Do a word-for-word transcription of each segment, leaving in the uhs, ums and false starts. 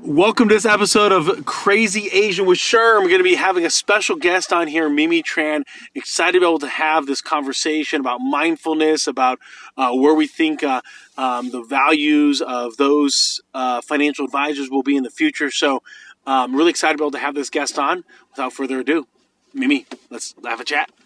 Welcome to this episode of Crazy Asian with Sherm. We're going to be having a special guest on here, Mimi Tran. Excited to be able to have this conversation about mindfulness, about uh, where we think uh, um, the values of those uh, financial advisors will be in the future. So I'm um, really excited to be able to have this guest on. Without further ado, Mimi, let's have a chat.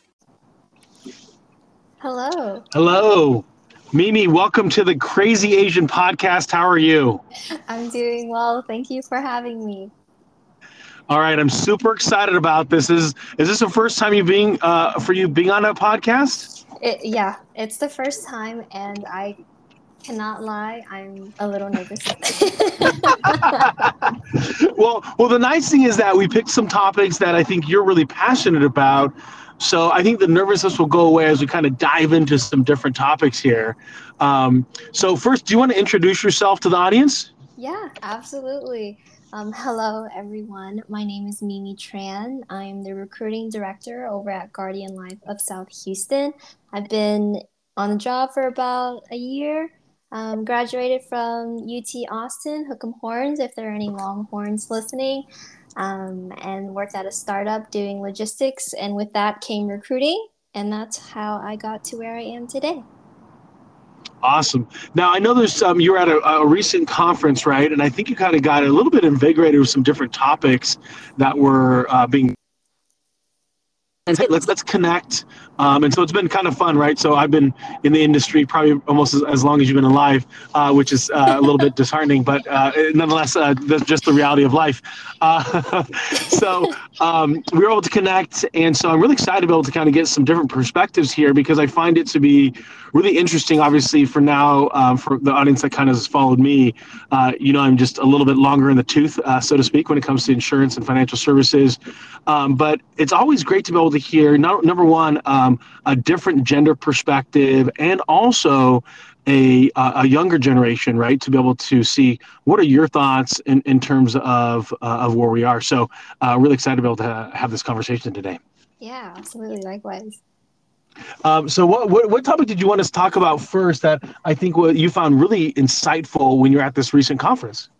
Hello. Hello. Mimi, welcome to the Crazy Asian podcast. How are you? I'm doing well. Thank you for having me. All right, I'm super excited about this. Is is this the first time you being uh, for you being on a podcast? It, yeah, it's the first time, and I cannot lie, I'm a little nervous. Well, well, the nice thing is that we picked some topics that I think you're really passionate about. So I think the nervousness will go away as we kind of dive into some different topics here. Um, so first, do you want to introduce yourself to the audience? Yeah, absolutely. Um, hello, everyone. My name is Mimi Tran. I'm the recruiting director over at Guardian Life of South Houston. I've been on the job for about a year. Um, graduated from U T Austin, Hook'em Horns, if there are any Longhorns listening, um, and worked at a startup doing logistics. And with that came recruiting, and that's how I got to where I am today. Awesome. Now I know there's um, you were at a, a recent conference, right? And I think you kind of got a little bit invigorated with some different topics that were uh, being Hey, let's let's connect. Um, and so it's been kind of fun, right? So I've been in the industry probably almost as, as long as you've been alive, uh, which is uh, a little bit disheartening, but uh, nonetheless, uh, that's just the reality of life. Uh, so um, we were able to connect, and so I'm really excited to be able to kind of get some different perspectives here because I find it to be really interesting. Obviously, for now, um, for the audience that kind of has followed me, uh, you know, I'm just a little bit longer in the tooth, uh, so to speak, when it comes to insurance and financial services. Um, but it's always great to be able to hear, no, number one, um, a different gender perspective, and also a a younger generation, right? To be able to see what are your thoughts in, in terms of uh, of where we are. So, uh, really excited to be able to ha- have this conversation today. Yeah, absolutely. Likewise. Um, so, what, what what topic did you want us to talk about first? That I think what you found really insightful when you're at this recent conference.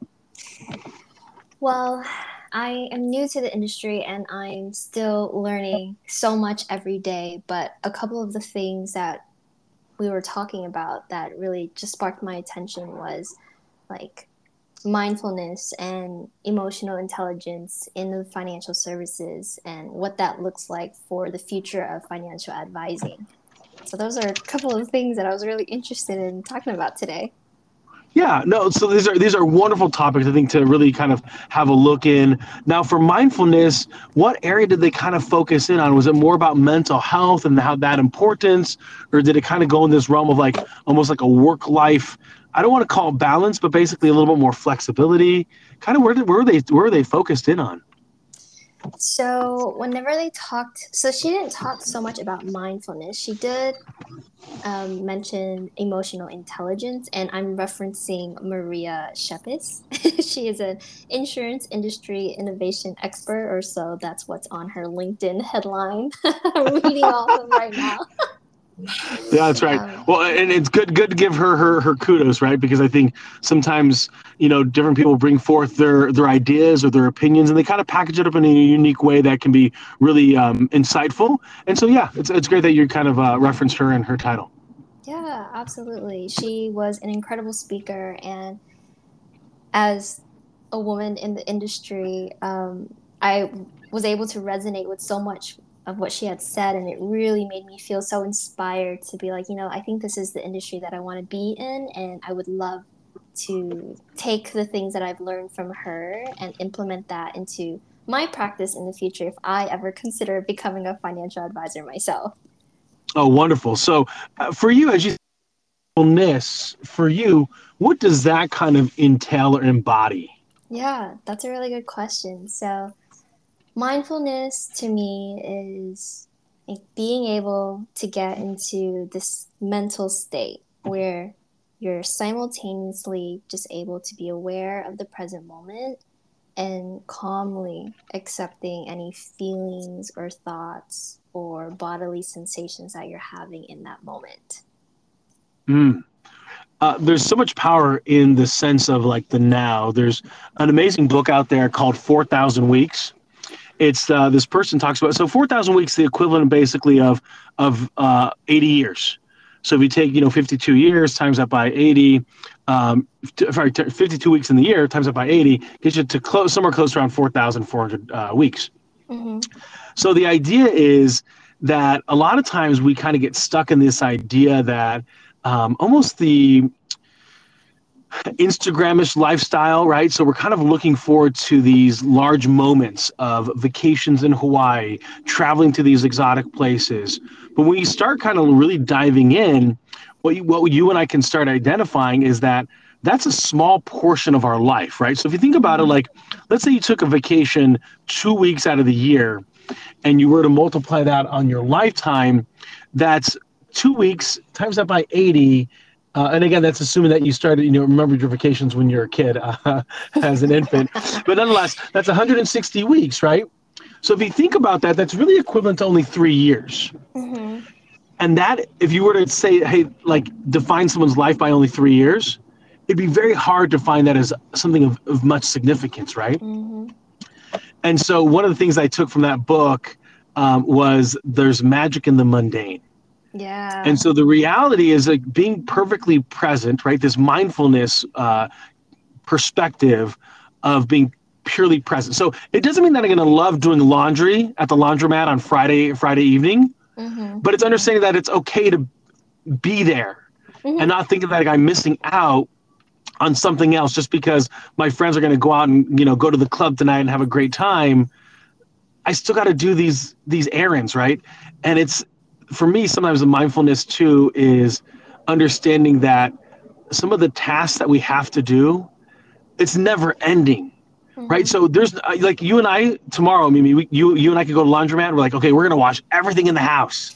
Well, I am new to the industry and I'm still learning so much every day. But a couple of the things that we were talking about that really just sparked my attention was like mindfulness and emotional intelligence in the financial services and what that looks like for the future of financial advising. So, those are a couple of things that I was really interested in talking about today. Yeah, no, so these are these are wonderful topics I think to really kind of have a look in. Now for mindfulness, what area did they kind of focus in on? Was it more about mental health and how that importance, or did it kind of go in this realm of like almost like a work life, I don't want to call it balance, but basically a little bit more flexibility? Kind of where did where were they where were they focused in on? So, whenever they talked, so she didn't talk so much about mindfulness. She did um, mention emotional intelligence, and I'm referencing Maria Shepis. She is an insurance industry innovation expert, or so that's what's on her LinkedIn headline. I'm reading off of right now. Yeah, that's right. Um, Well, and it's good good to give her her her kudos, right? Because I think sometimes, you know, different people bring forth their their ideas or their opinions, and they kind of package it up in a unique way that can be really um, insightful. And so, yeah, it's it's great that you kind of uh, referenced her in her title. yeah, absolutely. She was an incredible speaker, and as a woman in the industry, um, I was able to resonate with so much of what she had said, and it really made me feel so inspired to be like, you know, I think this is the industry that I want to be in, and I would love to take the things that I've learned from her and implement that into my practice in the future if I ever consider becoming a financial advisor myself. Oh, wonderful. So, uh, for you, as you mindfulness, for you, what does that kind of entail or embody? Yeah, that's a really good question. So, mindfulness to me is like being able to get into this mental state where you're simultaneously just able to be aware of the present moment and calmly accepting any feelings or thoughts or bodily sensations that you're having in that moment. Mm. uh, there's so much power in the sense of like the now. There's an amazing book out there called four thousand Weeks. It's uh, this person talks about, so four thousand weeks, the equivalent basically of of uh, eighty years. So if you take, you know, fifty-two years, times that by eighty, um, t- sorry, t- fifty-two weeks in the year, times that by eighty, gets you to close, somewhere close to around four thousand four hundred uh, weeks. Mm-hmm. So the idea is that a lot of times we kind of get stuck in this idea that um, almost the Instagramish lifestyle, right? So we're kind of looking forward to these large moments of vacations in Hawaii, traveling to these exotic places. But when you start kind of really diving in, what you, what you and I can start identifying is that that's a small portion of our life, right? So if you think about it, like, let's say you took a vacation two weeks out of the year and you were to multiply that on your lifetime, that's two weeks times that by eighty. Uh, and again, that's assuming that you started, you know, remembered your vacations when you were a kid uh, as an infant. But nonetheless, that's one hundred sixty weeks, right? So if you think about that, that's really equivalent to only three years. Mm-hmm. And that, if you were to say, hey, like define someone's life by only three years, it'd be very hard to find that as something of, of much significance, right? Mm-hmm. And so one of the things I took from that book um, was there's magic in the mundane. Yeah. And so the reality is like being perfectly present, right? This mindfulness uh, perspective of being purely present. So it doesn't mean that I'm going to love doing laundry at the laundromat on Friday, Friday evening, Mm-hmm. but it's understanding that it's okay to be there Mm-hmm. and not thinking that like, I'm missing out on something else just because my friends are going to go out and, you know, go to the club tonight and have a great time. I still got to do these, these errands, right? And it's, for me, sometimes the mindfulness too is understanding that some of the tasks that we have to do, it's never ending, Mm-hmm. right? So there's like you and I tomorrow, Mimi, we, you you and I could go to laundromat. We're like, okay, we're gonna wash everything in the house,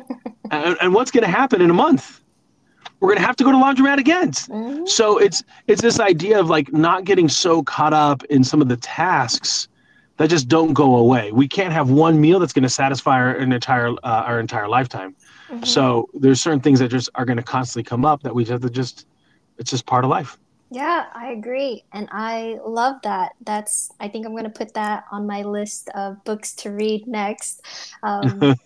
and, and what's gonna happen in a month? We're gonna have to go to laundromat again. Mm-hmm. So it's it's this idea of like not getting so caught up in some of the tasks that just don't go away. We can't have one meal that's going to satisfy our an entire uh, our entire lifetime. Mm-hmm. So there's certain things that just are going to constantly come up that we just have to just, it's just part of life. Yeah, I agree. And I love that. That's, I think I'm going to put that on my list of books to read next. Um,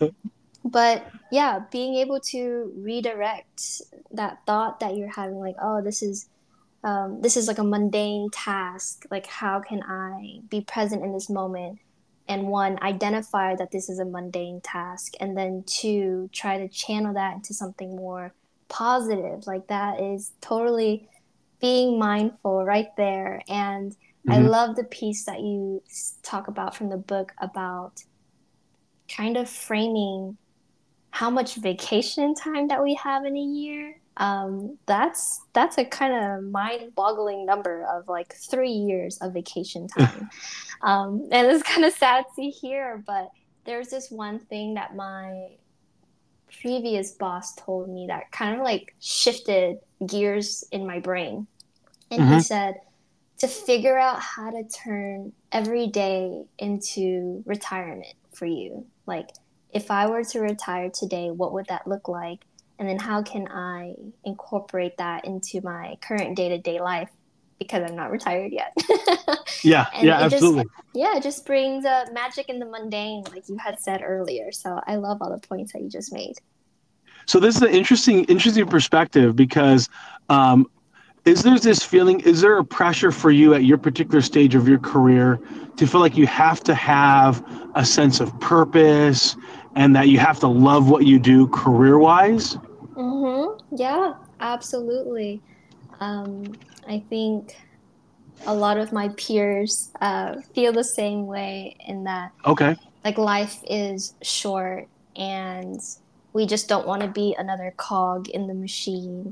but yeah, being able to redirect that thought that you're having, like, oh, this is um, this is like a mundane task. Like, how can I be present in this moment? And one, identify that this is a mundane task. And then two, try to channel that into something more positive. Like, that is totally being mindful right there. And mm-hmm. I love the piece that you talk about from the book about kind of framing how much vacation time that we have in a year. Um, that's that's a kind of mind-boggling number of like three years of vacation time. um, and it's kind of sad to hear, but there's this one thing that my previous boss told me that kind of like shifted gears in my brain. And mm-hmm. he said, to figure out how to turn every day into retirement for you. Like, if I were to retire today, what would that look like? And then how can I incorporate that into my current day-to-day life? Because I'm not retired yet. yeah, yeah, absolutely. Just, yeah, it just brings uh, magic in the mundane, like you had said earlier. So I love all the points that you just made. So this is an interesting, interesting perspective because um, is there this feeling, is there a pressure for you at your particular stage of your career to feel like you have to have a sense of purpose and that you have to love what you do career-wise? Mm-hmm. Yeah, absolutely. Um, I think a lot of my peers uh, feel the same way in that, okay, like, life is short and we just don't want to be another cog in the machine.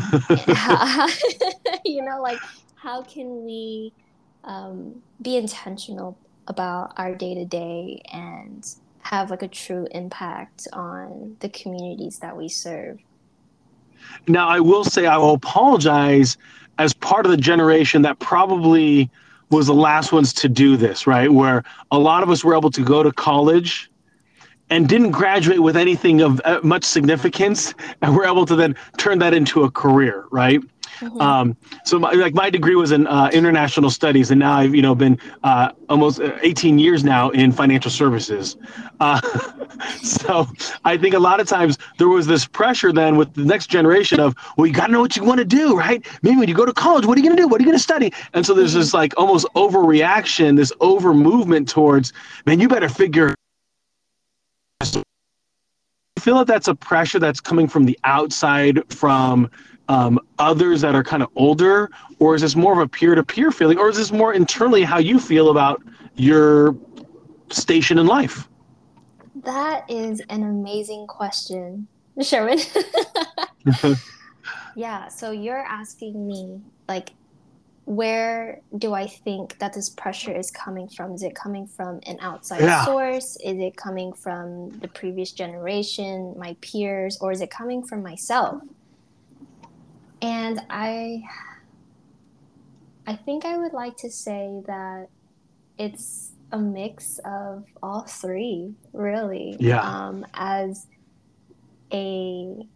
You know, like, how can we um, be intentional about our day-to-day and have like a true impact on the communities that we serve? Now, I will say I will apologize as part of the generation that probably was the last ones to do this, right? Where a lot of us were able to go to college and didn't graduate with anything of uh, much significance, and we're able to then turn that into a career, right? Mm-hmm. Um, so my, like my degree was in uh, international studies, and now I've you know been uh, almost eighteen years now in financial services. Uh, so I think a lot of times there was this pressure then with the next generation of, well, you got to know what you want to do, right? Maybe when you go to college, what are you going to do? What are you going to study? And so there's Mm-hmm. this like almost overreaction, this over movement towards, man, you better figure. I feel like that's a pressure that's coming from the outside, from um, others that are kind of older, or is this more of a peer-to-peer feeling, or is this more internally how you feel about your station in life? That is an amazing question, Sherman. Yeah, so you're asking me, like, where do I think that this pressure is coming from? Is it coming from an outside Yeah. source? Is it coming from the previous generation, my peers, or is it coming from myself? And I I think I would like to say that it's a mix of all three, really. Yeah. Um, as a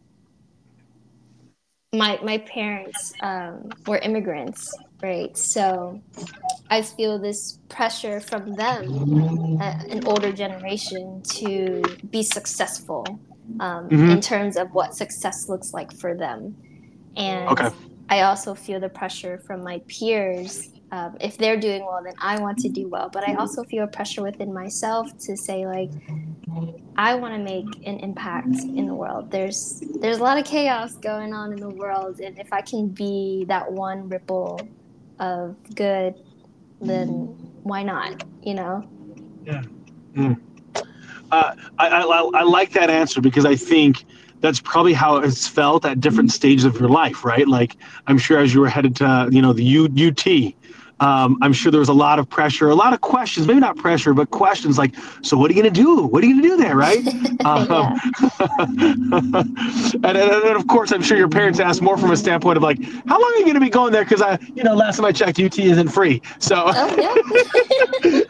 my my parents um, were immigrants, right? So I feel this pressure from them, uh, an older generation, to be successful um, Hmm. in terms of what success looks like for them. And Okay. I also feel the pressure from my peers. Um, if they're doing well, then I want to do well. But I also feel pressure within myself to say, like, I want to make an impact in the world. There's there's a lot of chaos going on in the world, and if I can be that one ripple of good, then why not? You know? Yeah. Mm. Uh, I, I I like that answer because I think that's probably how it's felt at different stages of your life, right? Like I'm sure as you were headed to you know the U, UT, um, I'm sure there was a lot of pressure, a lot of questions, maybe not pressure, but questions like, so what are you going to do? What are you going to do there, right? Um, Yeah. and, and, and of course, I'm sure your parents asked more from a standpoint of like, how long are you going to be going there? Because I, you know, last time I checked, U T isn't free. So, Oh yeah.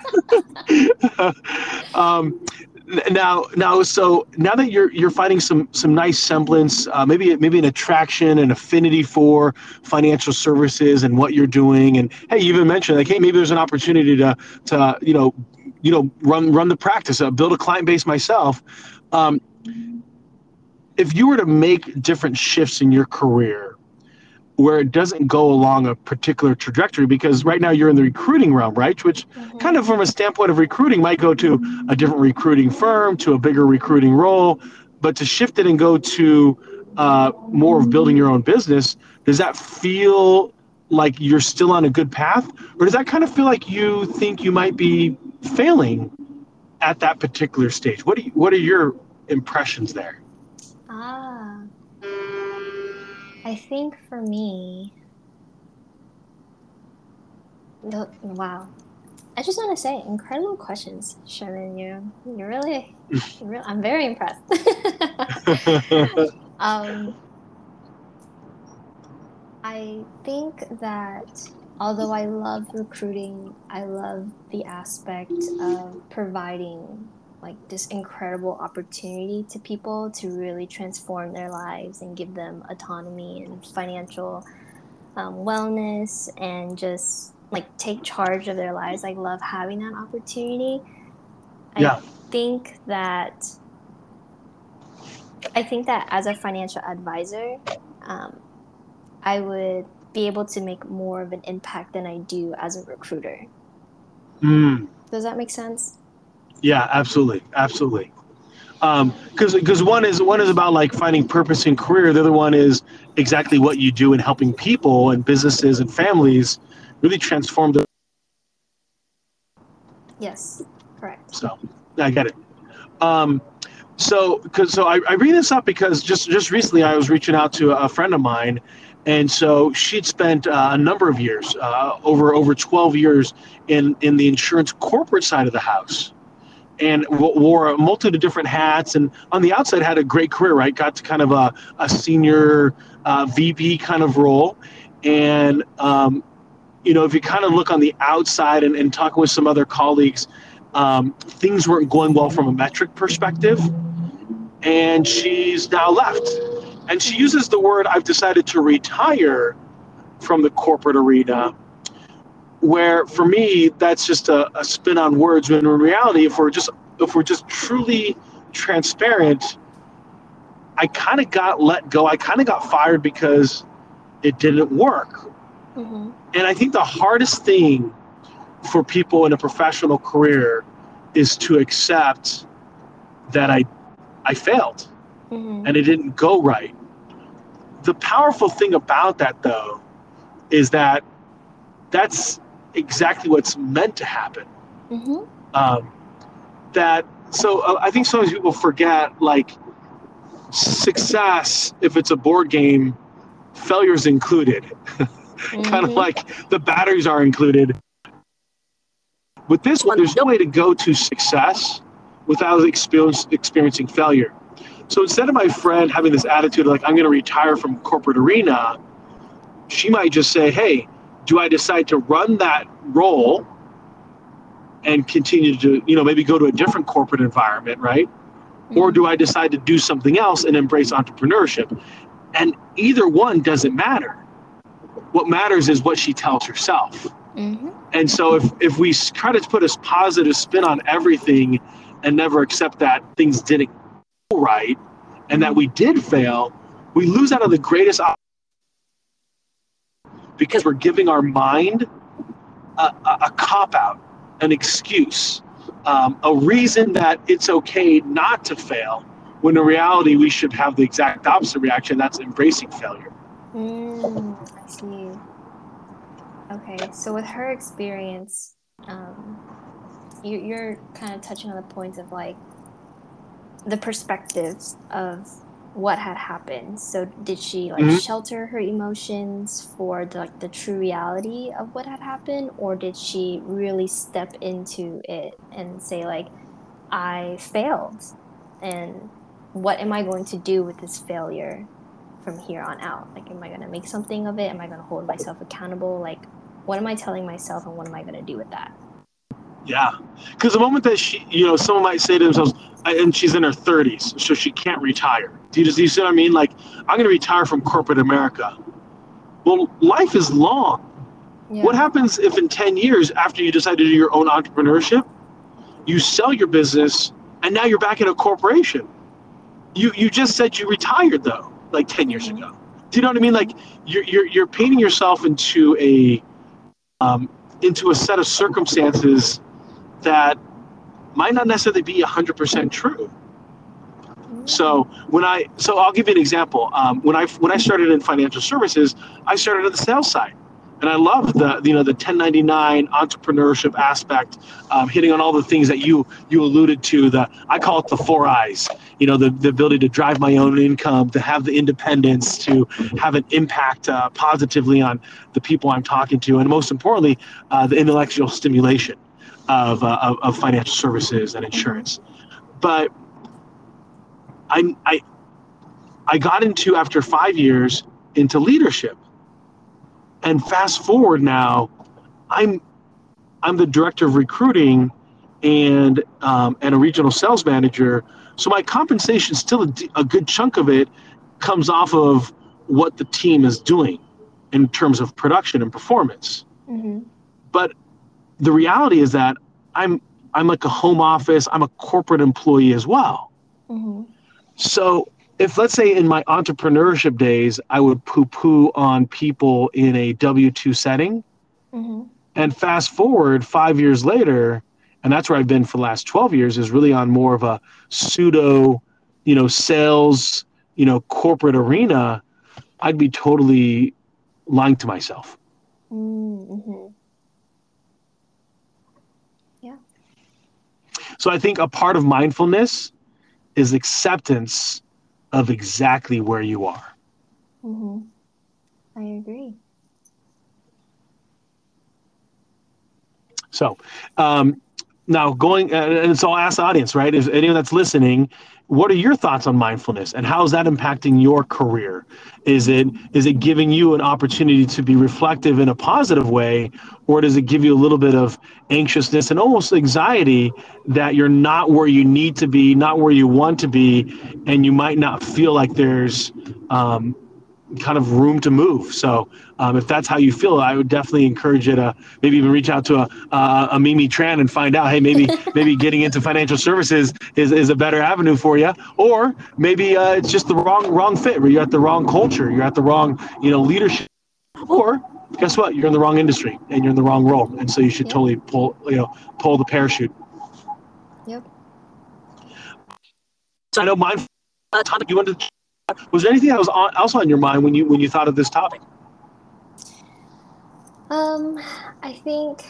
um, now, now, so now that you're you're finding some some nice semblance, uh, maybe maybe an attraction, an affinity for financial services and what you're doing, and hey, you even mentioned like, hey, maybe there's an opportunity to to you know, you know, run run the practice, uh, build a client base myself. Um, if you were to make different shifts in your career where it doesn't go along a particular trajectory, because right now you're in the recruiting realm, right? Which kind Mm-hmm. of from a standpoint of recruiting might go to a different recruiting firm, to a bigger recruiting role, but to shift it and go to uh, more of building your own business, does that feel like you're still on a good path? Or does that kind of feel like you think you might be failing at that particular stage? What do you, what are your impressions there? Ah, I think for me, the, wow. I just want to say, incredible questions, Sherman. You, you really, you really, I'm very impressed. um, I think that although I love recruiting, I love the aspect of providing like this incredible opportunity to people to really transform their lives and give them autonomy and financial um, wellness and just like take charge of their lives. I love having that opportunity. I Yeah. think that I think that as a financial advisor, um, I would be able to make more of an impact than I do as a recruiter. Mm. Does that make sense? Yeah, absolutely, absolutely. Um, because because one is one is about like finding purpose in career. The other one is exactly what you do in helping people and businesses and families really transform the. Yes, correct. So I get it. Um, so because so I, I bring this up because just just recently I was reaching out to a friend of mine, and so she'd spent uh, a number of years, uh, over over twelve years in in the insurance corporate side of the house, and wore a multitude of different hats, and on the outside had a great career, right? Got to kind of a, a senior uh, V P kind of role. And, um, you know, if you kind of look on the outside and, and talk with some other colleagues, um, things weren't going well from a metric perspective. And she's now left. And she Mm-hmm. uses the word, I've decided to retire, from the corporate arena, where for me that's just a, a spin on words, when in reality, if we're just if we're just truly transparent, I kind of got let go. I kind of got fired because it didn't work. Mm-hmm. And I think the hardest thing for people in a professional career is to accept that I I failed Mm-hmm. and it didn't go right. The powerful thing about that, though, is that that's exactly what's meant to happen. Mm-hmm. Um, that so uh, I think sometimes people forget, like, success, if it's a board game, failure's included. Kind of Mm-hmm. like the batteries are included. With this one, there's no way to go to success without experience, experiencing failure. So instead of my friend having this attitude like, I'm going to retire from corporate arena, she might just say, hey, do I decide to run that role and continue to, you know, maybe go to a different corporate environment, right? Mm-hmm. Or do I decide to do something else and embrace entrepreneurship? And either one doesn't matter. What matters is what she tells herself. Mm-hmm. And so if, if we try to put a positive spin on everything and never accept that things didn't go right and that we did fail, we lose out of the greatest opportunity, because we're giving our mind a, a, a cop-out, an excuse, um, a reason that it's okay not to fail, when in reality we should have the exact opposite reaction, that's embracing failure. Mm, I see. Okay, so with her experience, um, you, you're kind of touching on the points of like the perspectives of what had happened. So did she like Mm-hmm. shelter her emotions for the, like the true reality of what had happened, or did she really step into it and say like, I failed, and what am I going to do with this failure from here on out? Like, am I going to make something of it? Am I going to hold myself accountable? Like, what am I telling myself, and what am I going to do with that? Yeah, because the moment that she, you know, someone might say to themselves, and she's in her thirties, so she can't retire. Do you just, you see what I mean? Like, I'm going to retire from corporate America. Well, life is long. Yeah. What happens if in ten years, after you decide to do your own entrepreneurship, you sell your business and now you're back in a corporation? You you just said you retired, though, like ten years Mm-hmm. ago. Do you know what I mean? Like, you're you're, you're painting yourself into a um, into a set of circumstances that might not necessarily be one hundred percent true. So when I, so I'll give you an example. Um, when I when I started in financial services, I started at the sales side, and I loved the you know the ten ninety-nine entrepreneurship aspect, um, hitting on all the things that you you alluded to. The I call it the four eyes. You know, the the ability to drive my own income, to have the independence, to have an impact uh, positively on the people I'm talking to, and most importantly, uh, the intellectual stimulation of, uh, of of financial services and insurance. Mm-hmm. But I, I I got into, after five years, into leadership, and fast forward now, I'm I'm the director of recruiting and um, and a regional sales manager. So my compensation, still a, a good chunk of it, comes off of what the team is doing in terms of production and performance. Mm-hmm. But the reality is that I'm I'm like a home office. I'm a corporate employee as well. Mm-hmm. So if, let's say, in my entrepreneurship days, I would poo-poo on people in a W two setting, Mm-hmm. and fast forward five years later, and that's where I've been for the last twelve years, is really on more of a pseudo, you know, sales, you know, corporate arena, I'd be totally lying to myself. Mm-hmm. Yeah. So I think a part of mindfulness is acceptance of exactly where you are. Mm-hmm. I agree. So um, now going, uh, and so I'll ask the audience, right? Is anyone that's listening, what are your thoughts on mindfulness, and how is that impacting your career? Is it is it giving you an opportunity to be reflective in a positive way, or does it give you a little bit of anxiousness and almost anxiety that you're not where you need to be, not where you want to be, and you might not feel like there's um, kind of room to move. So um, if that's how you feel, I would definitely encourage you to maybe even reach out to a, a, a Mimi Tran and find out, hey, maybe maybe getting into financial services is, is a better avenue for you, or maybe uh, it's just the wrong wrong fit, where you're at the wrong culture, you're at the wrong you know leadership, or guess what, you're in the wrong industry and you're in the wrong role, and so you should Yep. totally pull you know pull the parachute. Yep. So I know mine. Topic you wanted. To, was there anything that was on, else on your mind when you when you thought of this topic? Um, I think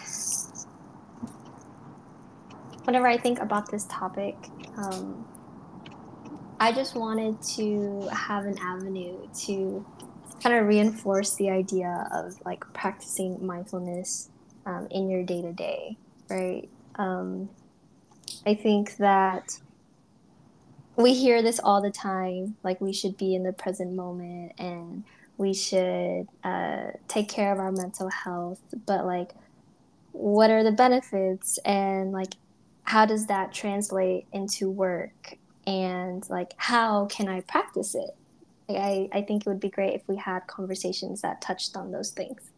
whenever I think about this topic, um, I just wanted to have an avenue to kind of reinforce the idea of like practicing mindfulness um, in your day to day, right? Um, I think that we hear this all the time, like we should be in the present moment and we should uh, take care of our mental health, but like, what are the benefits and like, how does that translate into work? And like, how can I practice it? Like, I, I think it would be great if we had conversations that touched on those things.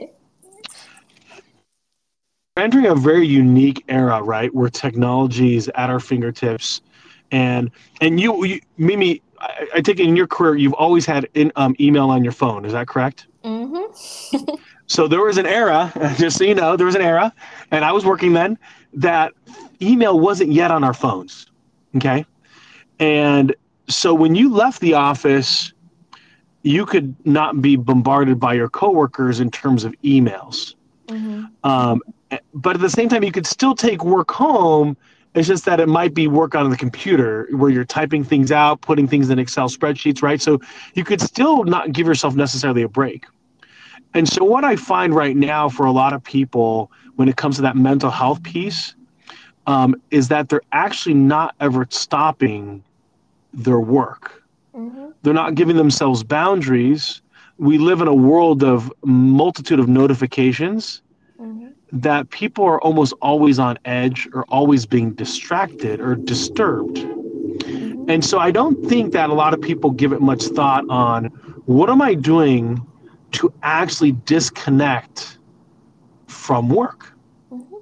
We're entering a very unique era, right, where technology is at our fingertips, and and you, you Mimi, I, I take it in your career you've always had in, um, email on your phone. Is that correct? Mm-hmm. So there was an era, just so you know, there was an era, and I was working then, that email wasn't yet on our phones. Okay, and so when you left the office, you could not be bombarded by your coworkers in terms of emails. Mm-hmm. Um, but at the same time, you could still take work home. It's just that it might be work on the computer where you're typing things out, putting things in Excel spreadsheets, right? So you could still not give yourself necessarily a break. And so what I find right now for a lot of people when it comes to that mental health piece um, is that they're actually not ever stopping their work. Mm-hmm. They're not giving themselves boundaries. We live in a world of multitude of notifications Mm-hmm. that people are almost always on edge or always being distracted or disturbed. Mm-hmm. And so I don't think that a lot of people give it much thought on what am I doing to actually disconnect from work. Mm-hmm.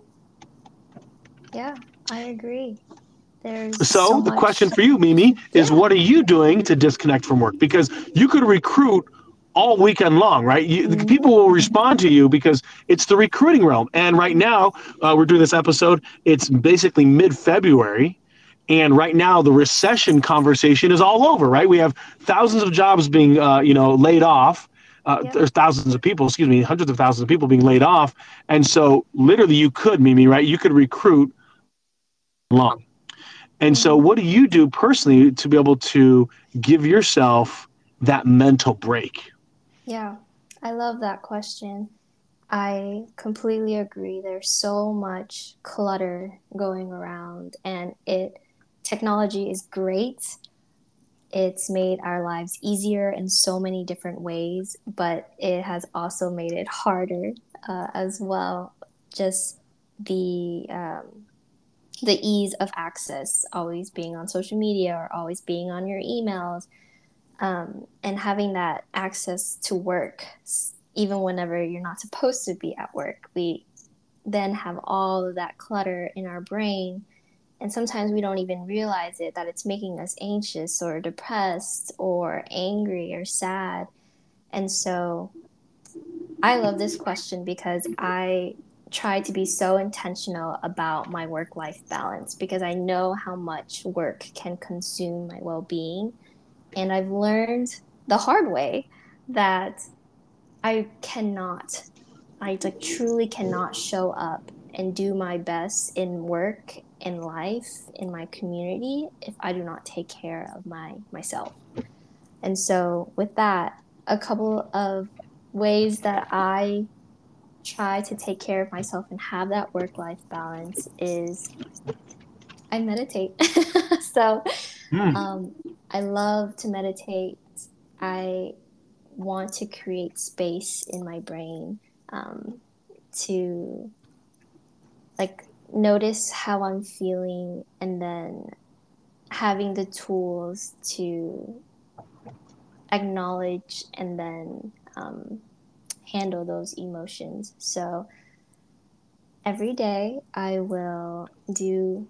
Yeah, I agree. There's so So the question much. for you, Mimi, is Yeah. what are you doing to disconnect from work? Because you could recruit all weekend long, right? You, the Mm-hmm. people will respond to you because it's the recruiting realm. And right now, uh, we're doing this episode. It's basically mid-February, and right now the recession conversation is all over. Right? We have thousands of jobs being, uh, you know, laid off. Uh, Yep. there's thousands of people, excuse me, hundreds of thousands of people being laid off, and so literally you could, Mimi, right? You could recruit long. And so, Mm-hmm. what do you do personally to be able to give yourself that mental break? Yeah, I love that question. I completely agree. There's so much clutter going around, and it technology is great. It's made our lives easier in so many different ways, but it has also made it harder uh, as well. Just the um, the ease of access, always being on social media or always being on your emails, um, and having that access to work, even whenever you're not supposed to be at work. We then have all of that clutter in our brain. And sometimes we don't even realize it, that it's making us anxious or depressed or angry or sad. And so I love this question because I try to be so intentional about my work life balance because I know how much work can consume my well being. And I've learned the hard way that I cannot, I like truly cannot show up and do my best in work, in life, in my community if I do not take care of my myself. And so with that, a couple of ways that I try to take care of myself and have that work life balance is I meditate. so Hmm. um, I love to meditate. I want to create space in my brain um, to like notice how I'm feeling and then having the tools to acknowledge and then um, handle those emotions. So every day I will do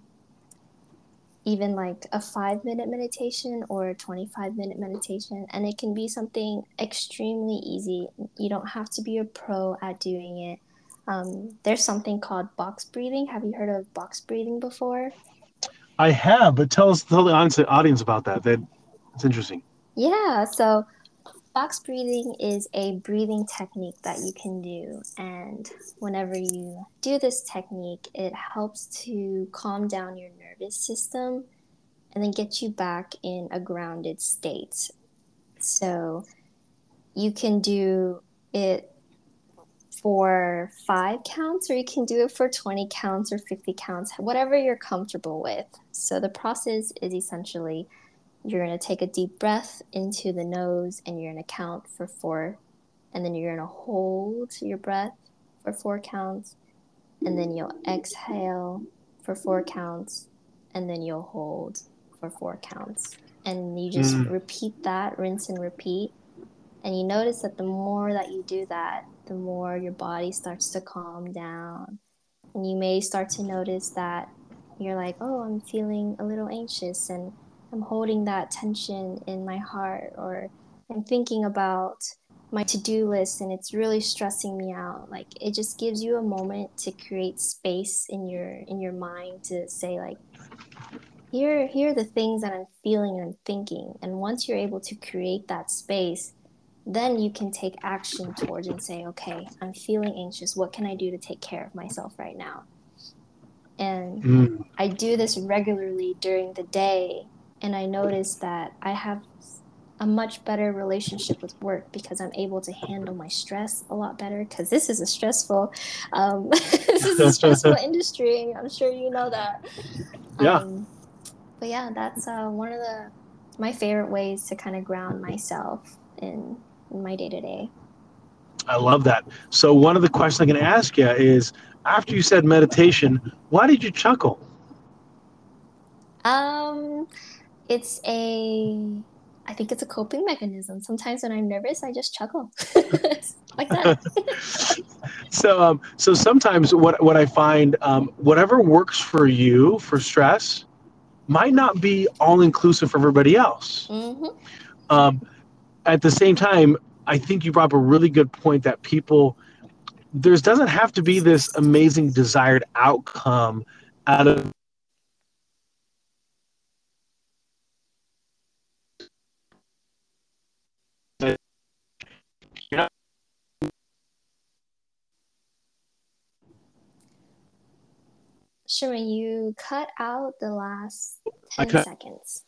even like a five minute meditation or a twenty-five minute meditation, and it can be something extremely easy. You don't have to be a pro at doing it. Um, there's something called box breathing. Have you heard of box breathing before? I have, but tell us, tell the audience, audience about that. That it's interesting. Yeah, so box breathing is a breathing technique that you can do. And whenever you do this technique, it helps to calm down your nervous system and then get you back in a grounded state. So you can do it for five counts, or you can do it for twenty counts or fifty counts, whatever you're comfortable with. So the process is essentially you're going to take a deep breath into the nose and you're going to count for four, and then you're going to hold your breath for four counts, and then you'll exhale for four counts, and then you'll hold for four counts. And you just Mm. repeat that, rinse and repeat. And you notice that the more that you do that, the more your body starts to calm down. And you may start to notice that you're like, oh, I'm feeling a little anxious and I'm holding that tension in my heart, or I'm thinking about my to-do list and it's really stressing me out. Like, it just gives you a moment to create space in your in your mind to say, like, here here are the things that I'm feeling and thinking. And once you're able to create that space, then you can take action towards and say, okay, I'm feeling anxious. What can I do to take care of myself right now? And Mm. I do this regularly during the day, and I notice that I have a much better relationship with work because I'm able to handle my stress a lot better, because this is a stressful um, this is a stressful industry. I'm sure you know that. Yeah, Um, but yeah, that's uh, one of the my favorite ways to kind of ground myself in, in my day to day. I love that. So one of the questions I can ask you is, after you said meditation, why did you chuckle? Um, it's a I think it's a coping mechanism. Sometimes when I'm nervous, I just chuckle like that. So, um, so sometimes what what I find, um, whatever works for you for stress might not be all inclusive for everybody else. hmm Um, at the same time, I think you brought up a really good point that people there's doesn't have to be this amazing desired outcome out of it. You're not, Sure, you cut out the last I ten could, seconds.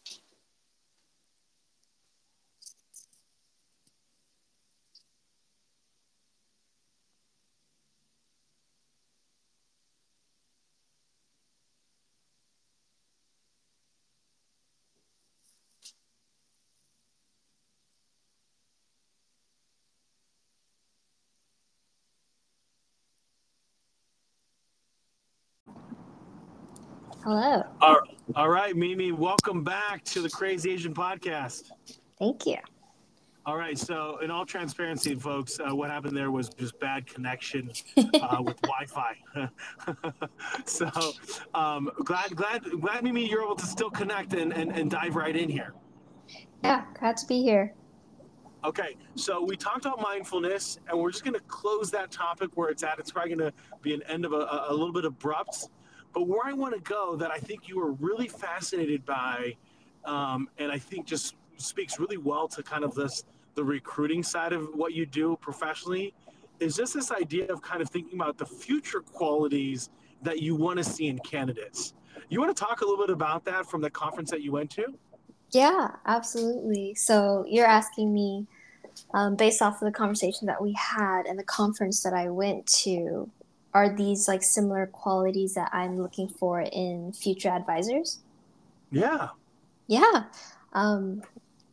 Hello. all, all right, Mimi, welcome back to the Crazy Asian Podcast. Thank you. All right, so in all transparency, folks, uh, what happened there was just bad connection uh, with Wi-Fi. so um, glad, glad, glad, Mimi, you're able to still connect and, and, and dive right in here. Yeah, glad to be here. Okay, so we talked about mindfulness, and we're just going to close that topic where it's at. It's probably going to be an end of a, a little bit abrupt, but where I want to go that I think you are really fascinated by, um, and I think just speaks really well to kind of this the recruiting side of what you do professionally, is just this idea of kind of thinking about the future qualities that you want to see in candidates. You want to talk a little bit about that from the conference that you went to? Yeah, absolutely. So you're asking me, um, based off of the conversation that we had and the conference that I went to, are these like similar qualities that I'm looking for in future advisors? Yeah. Yeah. Um,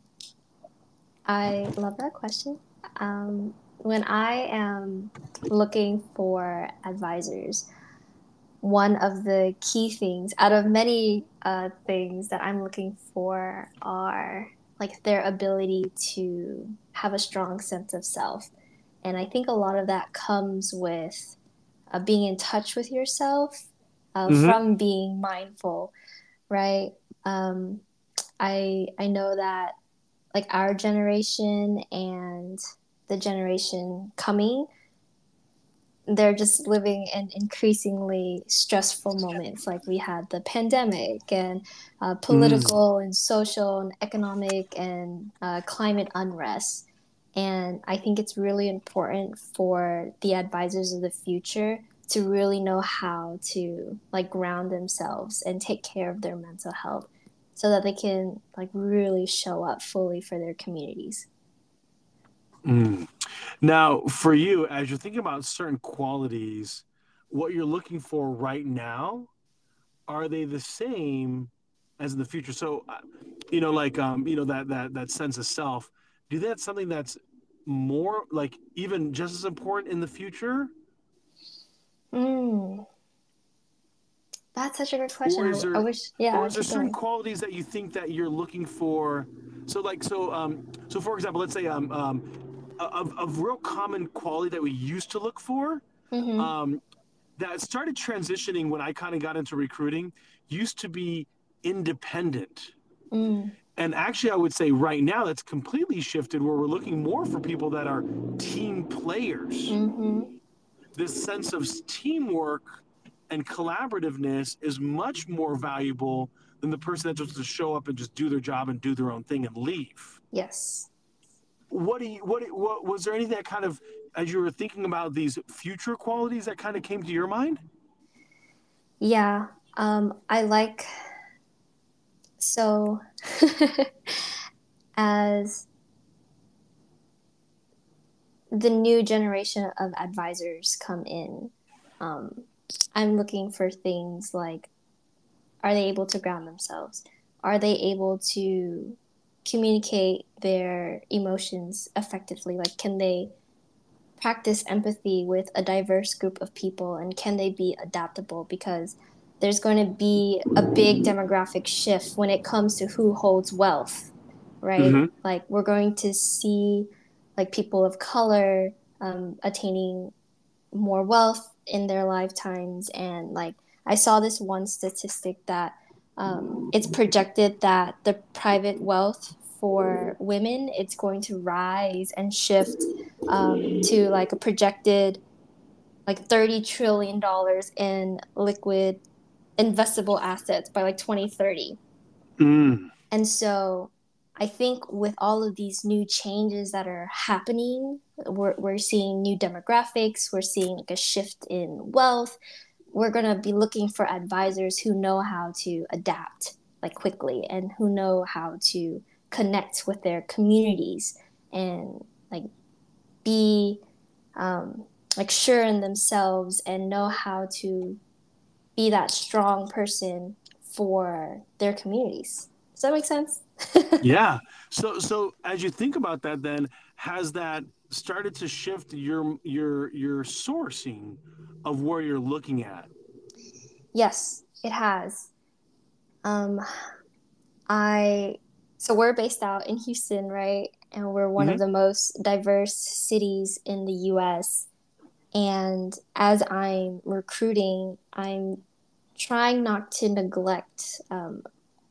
I love that question. Um, when I am looking for advisors, one of the key things out of many uh, things that I'm looking for are like their ability to have a strong sense of self. And I think a lot of that comes with uh, being in touch with yourself, uh, Mm-hmm. from being mindful, right? Um, I I know that like our generation and the generation coming, they're just living in increasingly stressful moments. Like we had the pandemic and uh, Mm. political and social and economic and uh, climate unrest. And I think it's really important for the advisors of the future to really know how to like ground themselves and take care of their mental health so that they can like really show up fully for their communities. Mm. Now, for you, as you're thinking about certain qualities, what you're looking for right now, are they the same as in the future? So, uh, you know, like um, you know that that that sense of self. Do you think that's something that's more like even just as important in the future, Mm, that's such a good question. or I, is w- I there, wish, yeah, or I is there keep certain going. qualities that you think that you're looking for? So, like, so um, so for example, let's say um, um, of of real common quality that we used to look for. Mm-hmm. Um, that started transitioning when I kind of got into recruiting used to be independent. Mm, And actually, I would say right now that's completely shifted where we're looking more for people that are team players. mm-hmm. This sense of teamwork and collaborativeness is much more valuable than the person that just to show up and just do their job and do their own thing and leave. Yes. What do you, what, what was there anything that kind of, as you were thinking about these future qualities that kind of came to your mind? Yeah. Um, I like, so as the new generation of advisors come in, um, I'm looking for things like, are they able to ground themselves? Are they able to communicate their emotions effectively? Like, can they practice empathy with a diverse group of people, and can they be adaptable? Because there's going to be a big demographic shift when it comes to who holds wealth, right? Mm-hmm. Like we're going to see like people of color um, attaining more wealth in their lifetimes. And like I saw this one statistic that um, it's projected that the private wealth for women it's going to rise and shift um, to like a projected like thirty trillion dollars in liquid investable assets by like twenty thirty. Mm. And so I think with all of these new changes that are happening, we're, we're seeing new demographics, we're seeing like a shift in wealth. We're going to be looking for advisors who know how to adapt like quickly and who know how to connect with their communities and like be um, like sure in themselves and know how to be that strong person for their communities. Does that make sense? Yeah. So so as you think about that, then has that started to shift your your your sourcing of where you're looking at? Yes, it has. Um, I so we're based out in Houston, right? And we're one of Hmm. the most diverse cities in the U S. And as I'm recruiting, I'm trying not to neglect um,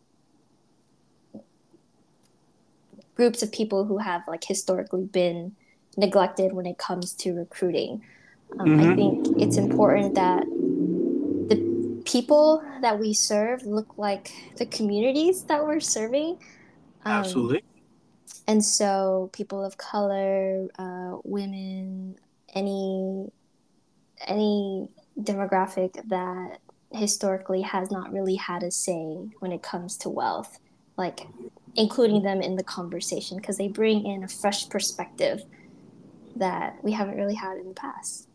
groups of people who have like historically been neglected when it comes to recruiting. Um, I think Hmm. it's important that the people that we serve look like the communities that we're serving. Um, Absolutely. and so people of color, uh, women, any any demographic that historically has not really had a say when it comes to wealth, like including them in the conversation because they bring in a fresh perspective that we haven't really had in the past.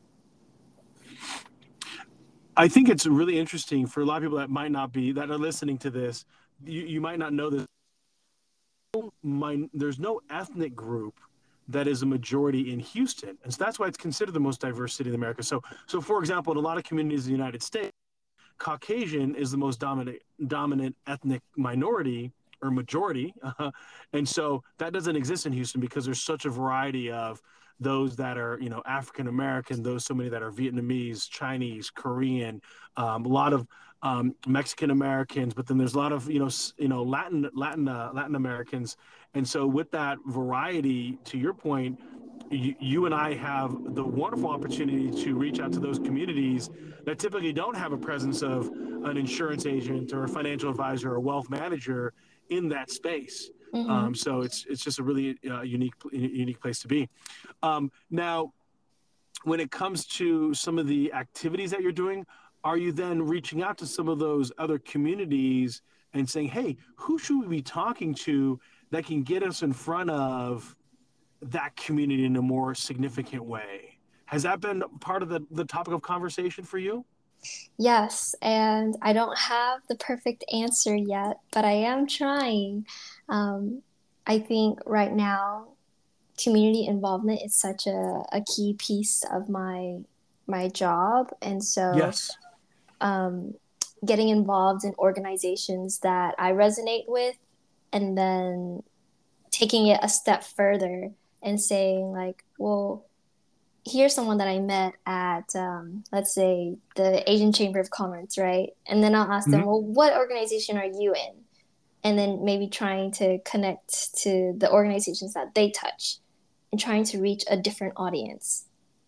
I think it's really interesting for a lot of people that might not be that are listening to this. You, you might not know this. My, there's no ethnic group that is a majority in Houston, and so that's why it's considered the most diverse city in America. So, so for example, in a lot of communities in the United States, Caucasian is the most dominant dominant ethnic minority, or majority. Uh, and so that doesn't exist in Houston because there's such a variety of those that are, you know, African American, those so many that are Vietnamese, Chinese, Korean, um, a lot of um, Mexican Americans, but then there's a lot of, you know, you know, Latin, Latin, uh, Latin Americans. And so with that variety, to your point, you, you and I have the wonderful opportunity to reach out to those communities that typically don't have a presence of an insurance agent or a financial advisor or a wealth manager in that space. Mm-hmm. Um, so it's it's just a really uh, unique unique place to be. Um, now, when it comes to some of the activities that you're doing, are you then reaching out to some of those other communities and saying, "Hey, who should we be talking to that can get us in front of that community in a more significant way?" Has that been part of the, the topic of conversation for you? Yes, and I don't have the perfect answer yet, but I am trying. Um, I think right now community involvement is such a, a key piece of my my job, and so Yes. um, getting involved in organizations that I resonate with, and then taking it a step further and saying like, well, here's someone that I met at, um, let's say, the Asian Chamber of Commerce, right? And then I'll ask them, Mhm. well, what organization are you in? And then maybe trying to connect to the organizations that they touch and trying to reach a different audience.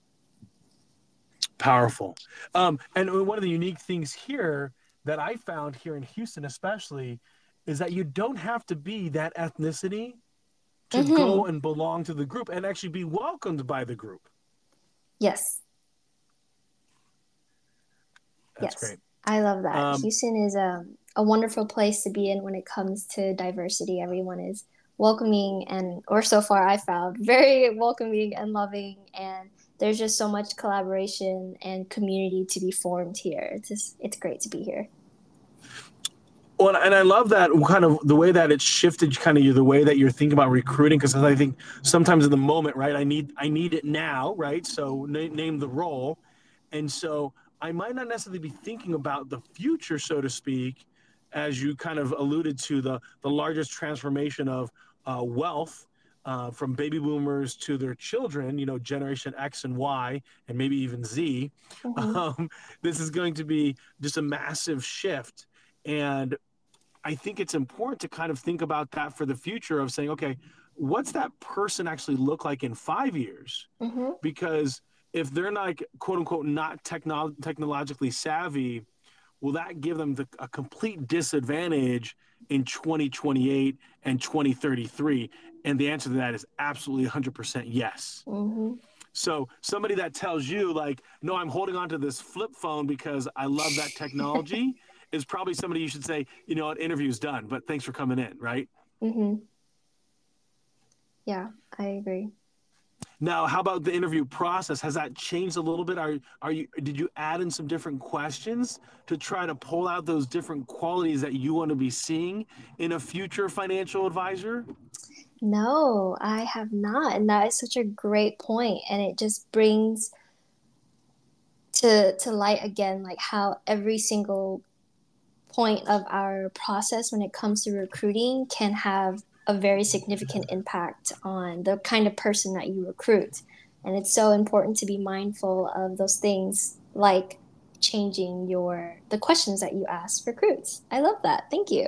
Powerful. Um, and one of the unique things here that I found here in Houston, especially, is that you don't have to be that ethnicity to go Mm-hmm. and belong to the group and actually be welcomed by the group. Yes, That's yes. great. I love that. Um, Houston is a, a wonderful place to be in when it comes to diversity. Everyone is welcoming and, or so far I found, very welcoming and loving. And there's just so much collaboration and community to be formed here. It's just, it's great to be here. well, and I love that kind of the way that it's shifted, kind of the way that you're thinking about recruiting. Because I think sometimes in the moment, right? I need I need it now, right? So na- name the role, and so I might not necessarily be thinking about the future, so to speak, as you kind of alluded to the the largest transformation of uh, wealth. Uh, from baby boomers to their children, you know, Generation X and Y, and maybe even Z, Mm-hmm. um, this is going to be just a massive shift. And I think it's important to kind of think about that for the future of saying, okay, what's that person actually look like in five years? Mm-hmm. Because if they're not, quote unquote, not technolo- technologically savvy, will that give them the, a complete disadvantage in twenty twenty-eight and twenty thirty-three? And the answer to that is absolutely one hundred percent yes. Mm-hmm. So somebody that tells you like, no, I'm holding on to this flip phone because I love that technology is probably somebody you should say, you know, an interview's done, but thanks for coming in, right? Mm-hmm. Yeah, I agree. Now, how about the interview process? Has that changed a little bit? Are are you did you add in some different questions to try to pull out those different qualities that you want to be seeing in a future financial advisor? No, I have not. And that is such a great point. And it just brings to to light again like how every single point of our process when it comes to recruiting can have a very significant impact on the kind of person that you recruit. And it's so important to be mindful of those things like changing your the questions that you ask recruits. I love that. Thank you.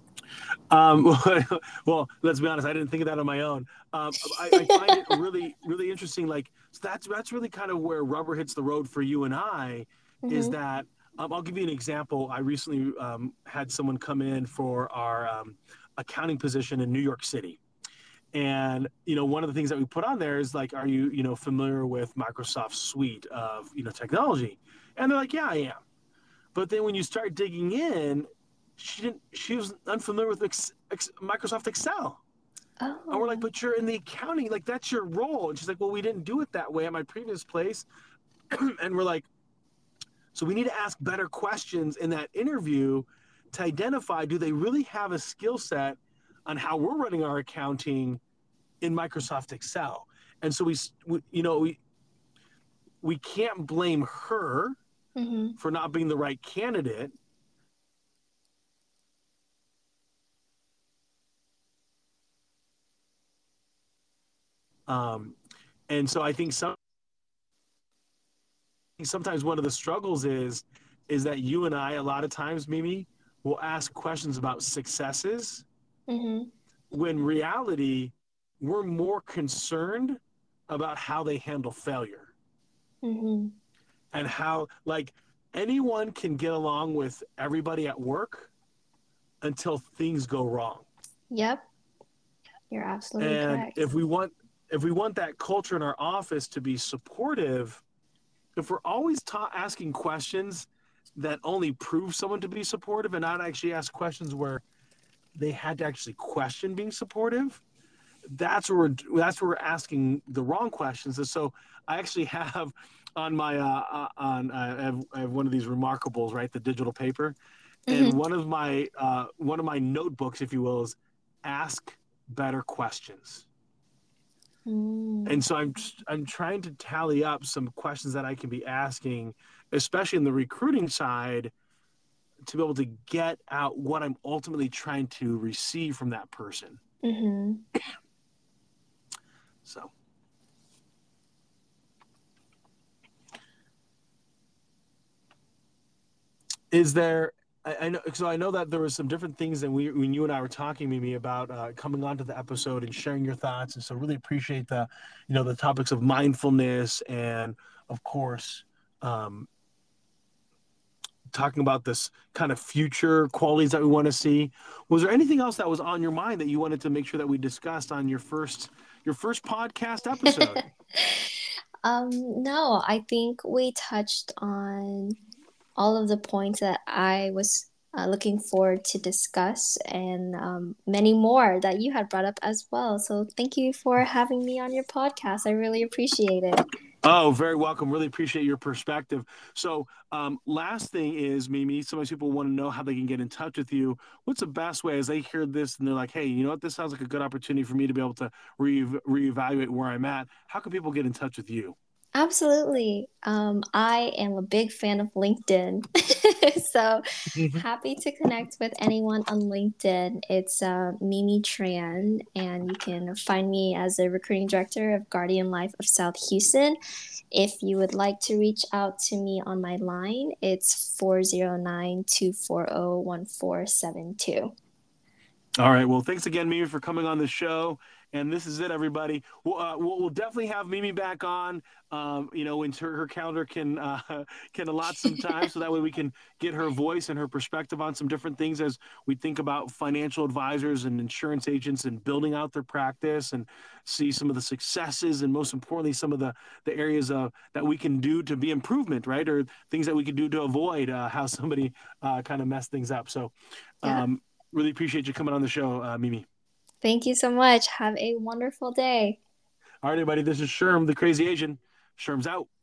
Um, well, let's be honest. I didn't think of that on my own. Um, I, I find it really, really interesting. Like so that's that's really kind of where rubber hits the road for you and I. Is Mm-hmm. that um, I'll give you an example. I recently um, had someone come in for our um, accounting position in New York City, and you know one of the things that we put on there is like, are you you know familiar with Microsoft suite of you know technology? And they're like, yeah, I am. But then when you start digging in, she didn't. She was unfamiliar with ex, ex, Microsoft Excel. And we're like, Oh. but you're in the accounting, like that's your role. And she's like, well, we didn't do it that way at my previous place. And we're like, so we need to ask better questions in that interview to identify, do they really have a skill set on how we're running our accounting in Microsoft Excel? And so we, we you know, we we can't blame her Mm-hmm. for not being the right candidate. Um, and so I think some sometimes one of the struggles is is that you and I a lot of times, Mimi, will ask questions about successes Mm-hmm. when reality we're more concerned about how they handle failure Mm-hmm. and how like anyone can get along with everybody at work until things go wrong. Yep, you're absolutely And correct. if we want if we want that culture in our office to be supportive, if we're always ta- asking questions that only prove someone to be supportive and not actually ask questions where they had to actually question being supportive, that's where we're, that's where we're asking the wrong questions. And so I actually have on my uh, uh, on uh, I, have, I have one of these remarkables, right, the digital paper, and Mm-hmm. one of my uh, one of my notebooks, if you will, is ask better questions. Mm-hmm. And so I'm I'm trying to tally up some questions that I can be asking, especially in the recruiting side, to be able to get out what I'm ultimately trying to receive from that person. Mm-hmm. So, is there? I, I know. So I know that there was some different things that we, when you and I were talking, Mimi, about uh, coming onto the episode and sharing your thoughts. And so, really appreciate the, you know, the topics of mindfulness and, of course, um, talking about this kind of future qualities that we want to see. Was there anything else that was on your mind that you wanted to make sure that we discussed on your first your first podcast episode? Um, no, I think we touched on all of the points that I was uh, looking forward to discuss, and um, many more that you had brought up as well. So thank you for having me on your podcast. I really appreciate it. Oh, very welcome. Really appreciate your perspective. So, um, last thing is, Mimi, sometimes people want to know how they can get in touch with you. What's the best way as they hear this and they're like, hey, you know what? This sounds like a good opportunity for me to be able to re- reevaluate where I'm at. How can people get in touch with you? Absolutely. Um, I am a big fan of LinkedIn. So happy to connect with anyone on LinkedIn. It's uh, Mimi Tran, and you can find me as a recruiting director of Guardian Life of South Houston. If you would like to reach out to me on my line, it's four zero nine, two four zero, one four seven two. All right. Well, thanks again, Mimi, for coming on the show. And this is it, everybody. We'll, uh, we'll, we'll definitely have Mimi back on. Um, you know, when her, her calendar can uh, can allot some time, so that way we can get her voice and her perspective on some different things as we think about financial advisors and insurance agents and building out their practice and see some of the successes and most importantly some of the the areas of that we can do to be improvement, right, or things that we can do to avoid uh, how somebody uh, kind of messed things up. So. Yeah. Um, Really appreciate you coming on the show, uh, Mimi. Thank you so much. Have a wonderful day. All right, everybody. This is Sherm, the Crazy Asian. Sherm's out.